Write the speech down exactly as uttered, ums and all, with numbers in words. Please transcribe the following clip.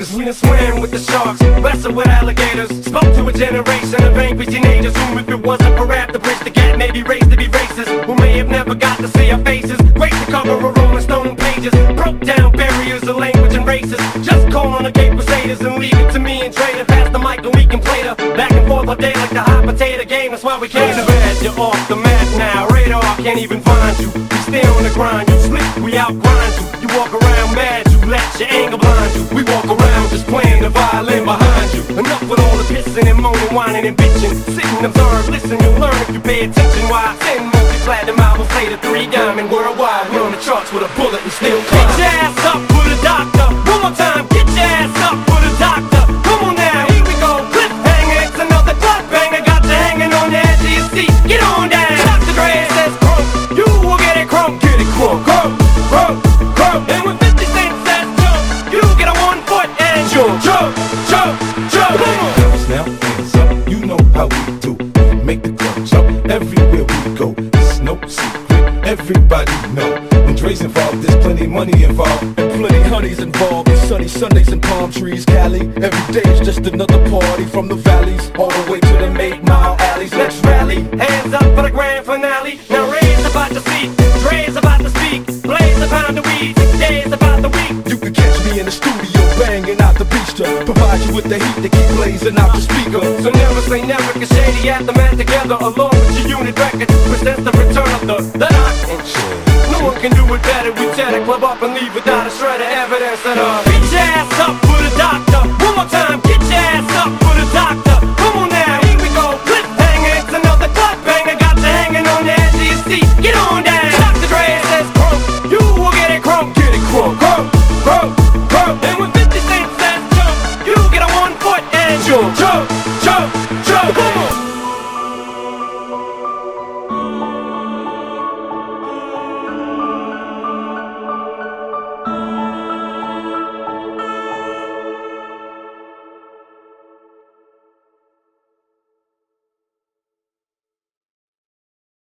Cause we done swam with the sharks, wrestled with alligators, spoke to a generation of angry teenagers whom, if it wasn't for rap, the bridge the gap may be raised to be racist, who may have never got to see our faces, graced the cover of Rolling Stone pages, broke down barriers of language and races. Just call on the Cape Crusaders and leave it to me and Trey to pass the mic and we can play the back and forth all day like the hot potato game. That's why we came to bed. You're off the mat now, radar can't even find you. We stay on the grind, you sleep, we outgrind you. You walk around mad, you let your anger blind you. We walk around just playing the violin behind you. Enough with all the pissing and moaning, whining and bitching. Sit and observe, listen, you'll learn if you pay attention. Why ten multi-platinum albums later, three diamond worldwide. We're on the charts with a bullet and still climb. Get your ass up for the doctor, one more time. Get your ass up for the doctor. Come on now, here we go. Cliffhanger, it's another clock banger. Got you hanging on the edge of your seat. Get on down. Doctor Dre says crunk, you will get it crunk. Get it crunk, crunk, crunk, crunk. And when fifty Cent says jump, you get a one foot and jump, jump, jump, jump. Come on. Hands now, hands up, you know how we do. Make the club jump everywhere we go. It's no secret, everybody know. When Dre's involved, there's plenty money involved, and plenty honeys involved. It's sunny Sundays and palm trees, Cali. Every day is just another party, from the valleys all the way to the eight mile alleys. Let's rally, hands up for the grand finale. Now Ray's about to speak, Dre's about to speak. Blaze a pound of weed, six days about the week. you can catch me in the studio banging out the beach to provide you with the heat to keep blazing out the speaker. So never say never, cause Shady at the man together, along with your unit record, presents the return of the, the doc and shit. No one can do it better. We tear the club up and leave without a shred of evidence at all.